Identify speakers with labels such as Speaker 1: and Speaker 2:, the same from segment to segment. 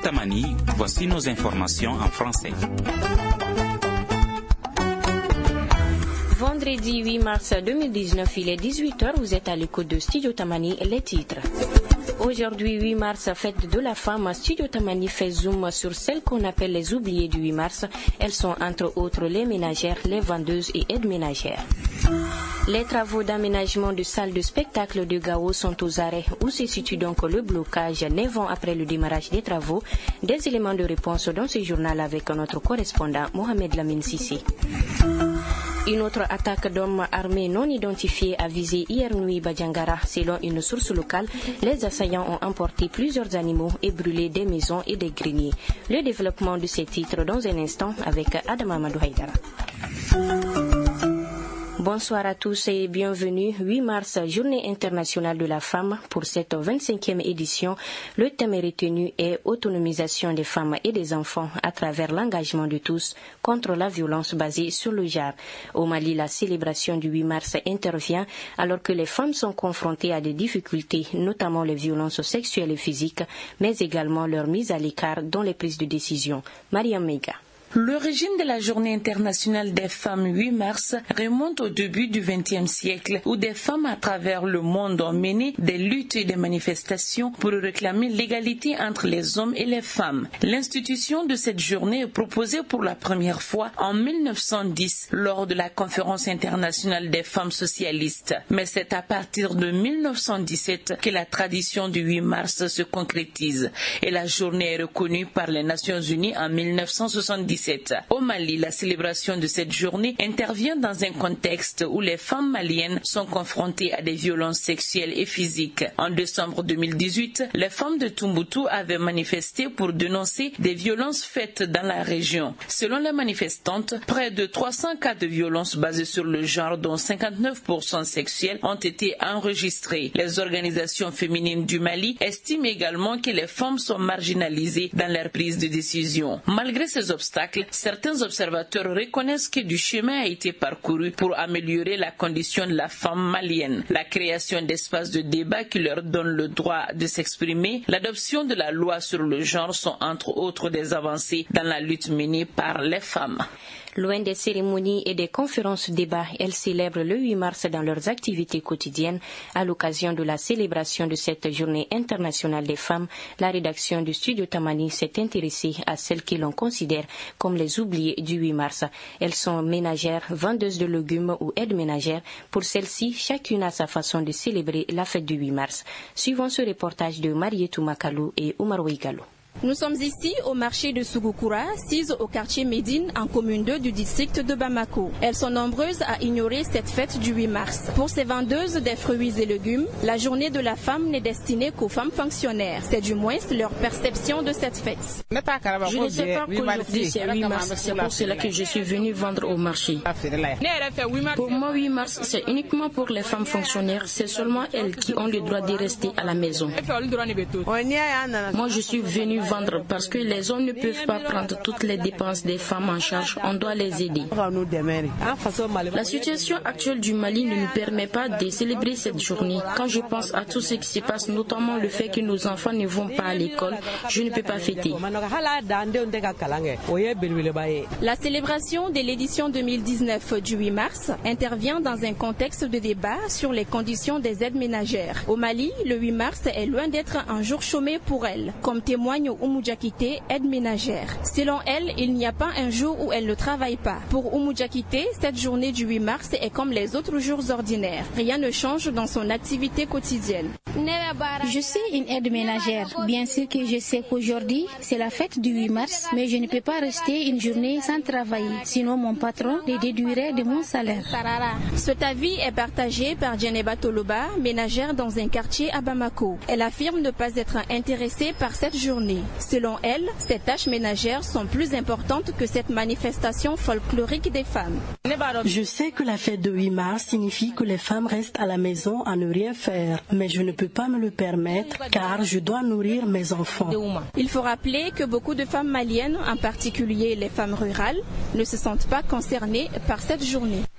Speaker 1: Tamani, voici nos informations en français.
Speaker 2: Vendredi 8 mars 2019, il est 18h, vous êtes à l'écoute de Studio Tamani, les titres. Aujourd'hui, 8 mars, fête de la femme, Studio Tamani fait zoom sur celles qu'on appelle les oubliées du 8 mars. Elles sont entre autres les ménagères, les vendeuses et aides ménagères. Les travaux d'aménagement de salles de spectacle de Gao sont aux arrêts. Où se situe donc le blocage 9 ans après le démarrage des travaux? Des éléments de réponse dans ce journal avec notre correspondant Mohamed Lamine Sissi. Une autre attaque d'hommes armés non identifiés a visé hier nuit Badjangara. Selon une source locale, les assaillants ont emporté plusieurs animaux et brûlé des maisons et des greniers. Le développement de ces titres dans un instant avec Adam Amadou Haïdara. Bonsoir à tous et bienvenue. 8 mars, Journée internationale de la femme. Pour cette 25e édition, le thème retenu est autonomisation des femmes et des enfants à travers l'engagement de tous contre la violence basée sur le genre. Au Mali, la célébration du 8 mars intervient alors que les femmes sont confrontées à des difficultés, notamment les violences sexuelles et physiques, mais également leur mise à l'écart dans les prises de décision. Mariam Meiga.
Speaker 3: L'origine de la Journée internationale des femmes 8 mars remonte au début du XXe siècle où des femmes à travers le monde ont mené des luttes et des manifestations pour réclamer l'égalité entre les hommes et les femmes. L'institution de cette journée est proposée pour la première fois en 1910 lors de la Conférence internationale des femmes socialistes. Mais c'est à partir de 1917 que la tradition du 8 mars se concrétise et la journée est reconnue par les Nations Unies en 1977. Au Mali, la célébration de cette journée intervient dans un contexte où les femmes maliennes sont confrontées à des violences sexuelles et physiques. En décembre 2018, les femmes de Tombouctou avaient manifesté pour dénoncer des violences faites dans la région. Selon les manifestantes, près de 300 cas de violences basées sur le genre, dont 59% sexuels, ont été enregistrés. Les organisations féminines du Mali estiment également que les femmes sont marginalisées dans leur prise de décision. Malgré ces obstacles, certains observateurs reconnaissent que du chemin a été parcouru pour améliorer la condition de la femme malienne. La création d'espaces de débat qui leur donnent le droit de s'exprimer, l'adoption de la loi sur le genre sont entre autres des avancées dans la lutte menée par les femmes.
Speaker 2: Loin des cérémonies et des conférences débats, elles célèbrent le 8 mars dans leurs activités quotidiennes. À l'occasion de la célébration de cette journée internationale des femmes, la rédaction du Studio Tamani s'est intéressée à celles que l'on considère comme les oubliées du 8 mars. Elles sont ménagères, vendeuses de légumes ou aides ménagères. Pour celles-ci, chacune a sa façon de célébrer la fête du 8 mars. Suivons ce reportage de Marietou Makalou et Oumar Ouigalo.
Speaker 4: Nous sommes ici au marché de Sougoukura, assise au quartier Médine, en commune 2 du district de Bamako. Elles sont nombreuses à ignorer cette fête du 8 mars. Pour ces vendeuses des fruits et légumes, la journée de la femme n'est destinée qu'aux femmes fonctionnaires. C'est du moins leur perception de cette fête.
Speaker 5: Je ne sais pas qu'aujourd'hui c'est 8 mars, c'est pour cela que je suis venue vendre au marché. Pour moi, 8 mars, c'est uniquement pour les femmes fonctionnaires, c'est seulement elles qui ont le droit de rester à la maison. Moi, je suis venue vendre parce que les hommes ne peuvent pas prendre toutes les dépenses des femmes en charge, on doit les aider. La situation actuelle du Mali ne nous permet pas de célébrer cette journée. Quand je pense à tout ce qui se passe, notamment le fait que nos enfants ne vont pas à l'école, je ne peux pas fêter.
Speaker 4: La célébration de l'édition 2019 du 8 mars intervient dans un contexte de débat sur les conditions des aides ménagères. Au Mali, le 8 mars est loin d'être un jour chômé pour elles, comme témoigne Oumou Diakité, aide ménagère. Selon elle, il n'y a pas un jour où elle ne travaille pas. Pour Oumou Diakité, cette journée du 8 mars est comme les autres jours ordinaires. Rien ne change dans son activité quotidienne.
Speaker 6: Je suis une aide ménagère. Bien sûr que je sais qu'aujourd'hui, c'est la fête du 8 mars, mais je ne peux pas rester une journée sans travailler. Sinon, mon patron les déduirait de mon salaire.
Speaker 4: Cet avis est partagé par Djeneba Toloba, ménagère dans un quartier à Bamako. Elle affirme ne pas être intéressée par cette journée. Selon elle, ces tâches ménagères sont plus importantes que cette manifestation folklorique des femmes.
Speaker 7: Je sais que la fête de 8 mars signifie que les femmes restent à la maison à ne rien faire, mais je ne peux pas me le permettre car je dois nourrir mes enfants.
Speaker 4: Il faut rappeler que beaucoup de femmes maliennes, en particulier les femmes rurales, ne se sentent pas concernées par cette journée.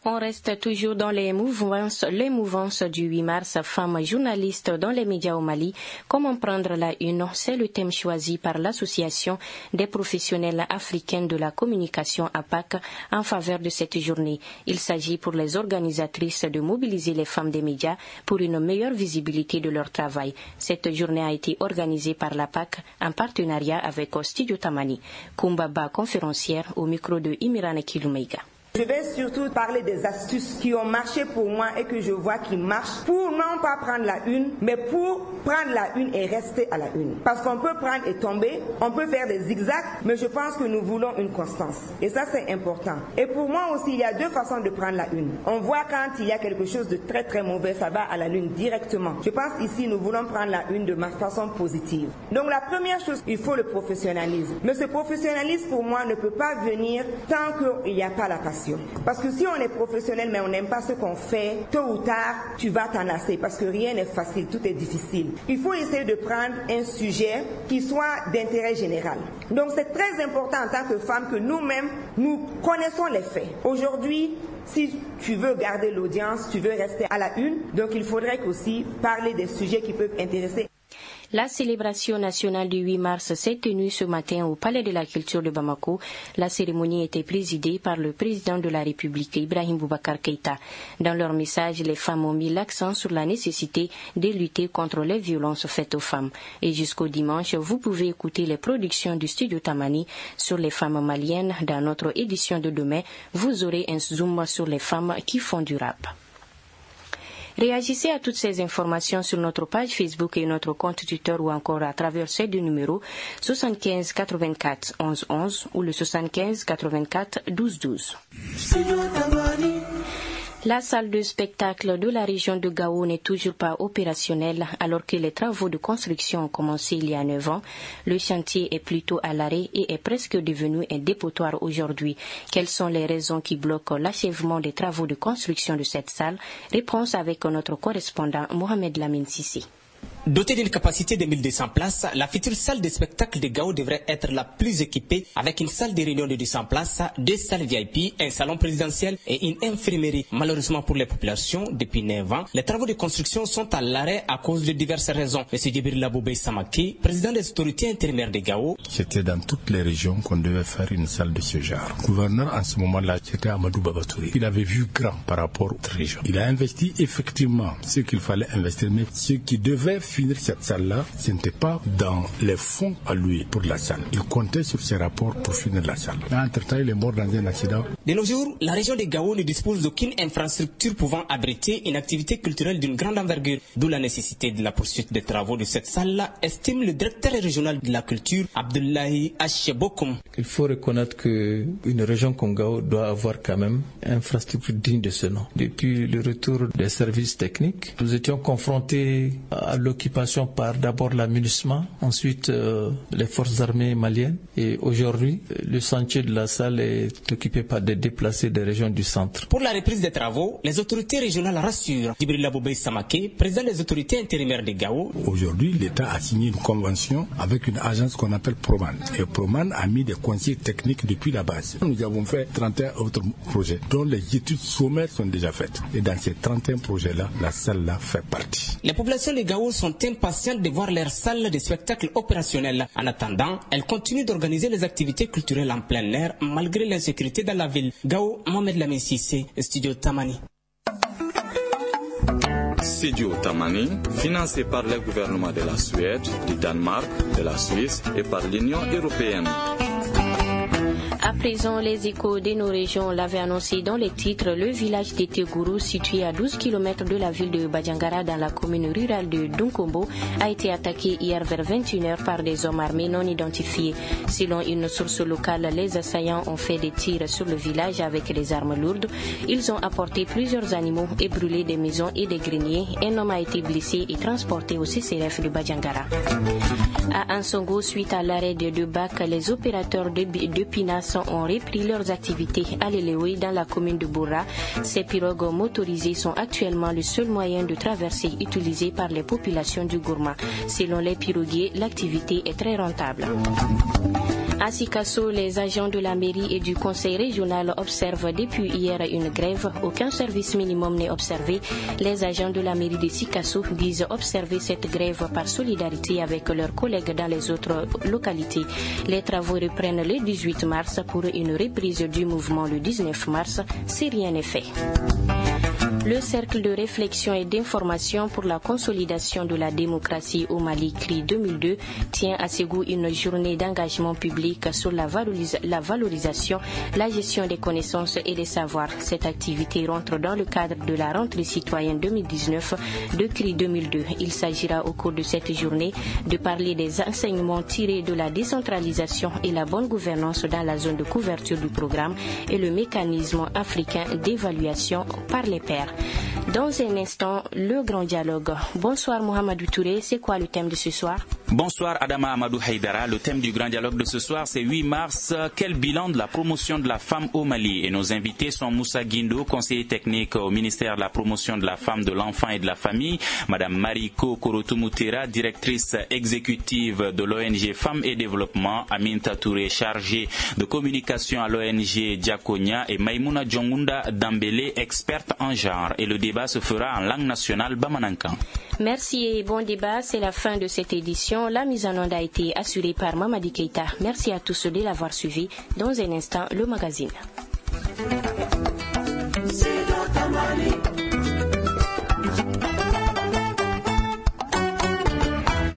Speaker 2: On reste toujours dans les mouvances du 8 mars, femmes journalistes dans les médias au Mali. Comment prendre la une? C'est le thème choisi par l'Association des professionnels africains de la communication APAC en faveur de cette journée. Il s'agit pour les organisatrices de mobiliser les femmes des médias pour une meilleure visibilité de leur travail. Cette journée a été organisée par l'APAC en partenariat avec Studio Tamani. Kumbaba, conférencière au micro de Imirane Kilumeiga.
Speaker 8: Je vais surtout parler des astuces qui ont marché pour moi et que je vois qui marchent pour non pas prendre la une, mais pour prendre la une et rester à la une. Parce qu'on peut prendre et tomber, on peut faire des zigzags, mais je pense que nous voulons une constance. Et ça, c'est important. Et pour moi aussi, il y a deux façons de prendre la une. On voit quand il y a quelque chose de très très mauvais, ça va à la lune directement. Je pense ici, nous voulons prendre la une de façon positive. Donc la première chose, il faut le professionnalisme. Mais ce professionnalisme, pour moi, ne peut pas venir tant qu'il n'y a pas la passion. Parce que si on est professionnel mais on n'aime pas ce qu'on fait, tôt ou tard, tu vas t'en lasser parce que rien n'est facile, tout est difficile. Il faut essayer de prendre un sujet qui soit d'intérêt général. Donc c'est très important en tant que femme que nous-mêmes, nous connaissons les faits. Aujourd'hui, si tu veux garder l'audience, tu veux rester à la une, donc il faudrait aussi parler des sujets qui peuvent intéresser.
Speaker 2: La célébration nationale du 8 mars s'est tenue ce matin au Palais de la Culture de Bamako. La cérémonie était présidée par le président de la République, Ibrahim Boubacar Keïta. Dans leur message, les femmes ont mis l'accent sur la nécessité de lutter contre les violences faites aux femmes. Et jusqu'au dimanche, vous pouvez écouter les productions du Studio Tamani sur les femmes maliennes. Dans notre édition de demain, vous aurez un zoom sur les femmes qui font du rap. Réagissez à toutes ces informations sur notre page Facebook et notre compte Twitter ou encore à travers ces deux numéros 75 84 11 11 ou le 75 84 12 12. La salle de spectacle de la région de Gao n'est toujours pas opérationnelle alors que les travaux de construction ont commencé il y a 9 ans. Le chantier est plutôt à l'arrêt et est presque devenu un dépotoir aujourd'hui. Quelles sont les raisons qui bloquent l'achèvement des travaux de construction de cette salle? Réponse avec notre correspondant Mohamed Lamine Sissi.
Speaker 9: Dotée d'une capacité de 1200 places, la future salle de spectacle de Gao devrait être la plus équipée avec une salle de réunion de 200 places, 2 salles VIP, un salon présidentiel et une infirmerie. Malheureusement pour les populations, depuis 9 ans, les travaux de construction sont à l'arrêt à cause de diverses raisons. M. Djibril Aboubey Samaki, président des autorités intérimaires de Gao.
Speaker 10: C'était dans toutes les régions qu'on devait faire une salle de ce genre. Le gouverneur en ce moment-là, c'était Amadou Babatouré. Il avait vu grand par rapport aux régions. Il a investi effectivement ce qu'il fallait investir, mais ce qui devait finir cette salle-là, ce n'était pas dans les fonds à lui pour la salle. Il comptait sur ses rapports pour finir la salle. Mais entre-temps, il est mort dans un accident.
Speaker 9: De nos jours, la région de Gao ne dispose d'aucune infrastructure pouvant abriter une activité culturelle d'une grande envergure. D'où la nécessité de la poursuite des travaux de cette salle-là, estime le directeur régional de la culture, Abdoulaye Achebokoum.
Speaker 11: Il faut reconnaître qu'une région comme Gao doit avoir quand même une infrastructure digne de ce nom. Depuis le retour des services techniques, nous étions confrontés à l'occupation par d'abord la MINUSMA, ensuite les forces armées maliennes, et aujourd'hui le chantier de la salle est occupé par des déplacés des régions du centre.
Speaker 9: Pour la reprise des travaux, les autorités régionales rassurent. Djibril Aboubey Samake, président des autorités intérimaires de Gao.
Speaker 10: Aujourd'hui, l'État a signé une convention avec une agence qu'on appelle Proman. Et Proman a mis des conseillers techniques depuis la base. Nous avons fait 31 autres projets dont les études sommaires sont déjà faites. Et dans ces 31 projets-là, la salle-là fait partie.
Speaker 9: Les populations de Gao sont impatientes de voir leur salle de spectacle opérationnelle. En attendant, elles continuent d'organiser les activités culturelles en plein air malgré l'insécurité dans la ville. Gao, Mohamed Lamine Sissé, Studio Tamani.
Speaker 12: Studio Tamani, financé par le gouvernement de la Suède, du Danemark, de la Suisse et par l'Union européenne.
Speaker 2: À présent, les échos de nos régions l'avaient annoncé dans les titres. Le village de Tegourou, situé à 12 km de la ville de Badjangara dans la commune rurale de Dunkombo, a été attaqué hier vers 21h par des hommes armés non identifiés. Selon une source locale, les assaillants ont fait des tirs sur le village avec des armes lourdes. Ils ont apporté plusieurs animaux et brûlé des maisons et des greniers. Un homme a été blessé et transporté au CCRF de Badjangara. À Ansongo, suite à l'arrêt de deux bacs, les opérateurs de Pinas ont repris leurs activités à l'Elewe dans la commune de Bourra. Ces pirogues motorisées sont actuellement le seul moyen de traversée utilisé par les populations du Gourma. Selon les piroguiers, l'activité est très rentable. À Sikasso, les agents de la mairie et du conseil régional observent depuis hier une grève. Aucun service minimum n'est observé. Les agents de la mairie de Sikasso disent observer cette grève par solidarité avec leurs collègues dans les autres localités. Les travaux reprennent le 18 mars pour une reprise du mouvement le 19 mars si rien n'est fait. Le cercle de réflexion et d'information pour la consolidation de la démocratie au Mali, CRI 2002, tient à Ségou une journée d'engagement public sur la valorisation, la gestion des connaissances et des savoirs. Cette activité rentre dans le cadre de la rentrée citoyenne 2019 de CRI 2002. Il s'agira au cours de cette journée de parler des enseignements tirés de la décentralisation et la bonne gouvernance dans la zone de couverture du programme et le mécanisme africain d'évaluation par les pairs. Dans un instant, le grand dialogue. Bonsoir Mohamedou Touré, c'est quoi le thème de ce soir?
Speaker 1: Bonsoir Adama Amadou Haïdara, le thème du grand dialogue de ce soir c'est 8 mars, quel bilan de la promotion de la femme au Mali? Et nos invités sont Moussa Guindo, conseiller technique au ministère de la promotion de la femme, de l'enfant et de la famille, Madame Mariko Korotumutera, directrice exécutive de l'ONG Femmes et Développement, Aminta Touré, chargée de communication à l'ONG Diakonia et Maïmouna Djongunda Dambélé, experte en genre. Et le débat se fera en langue nationale bamanankan.
Speaker 2: Merci et bon débat, c'est la fin de cette édition. La mise en onde a été assurée par Mamadi Keita. Merci à tous de l'avoir suivi. Dans un instant, le magazine.